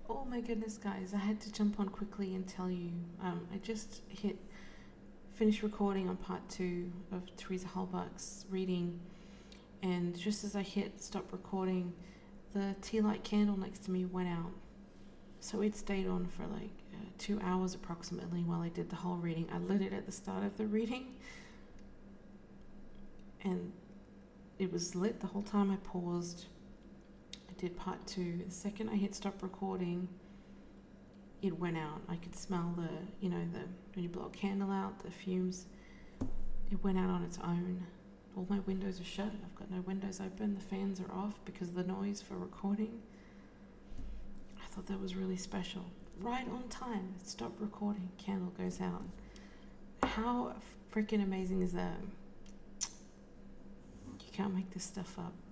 Oh my goodness, guys! I had to jump on quickly and tell you. I just finished recording on part 2 of Teresa Halbach's reading, and just as I hit stop recording, the tea light candle next to me went out. So it stayed on for like 2 hours approximately while I did the whole reading. I lit it at the start of the reading, and it was lit the whole time I paused. I did part 2. The second I hit stop recording, it went out. I could smell when you blow a candle out, the fumes. It went out on its own. All my windows are shut. I've got no windows open. The fans are off because of the noise for recording. I thought that was really special. Right on time. Stop recording. Candle goes out. How freaking amazing is that? You can't make this stuff up.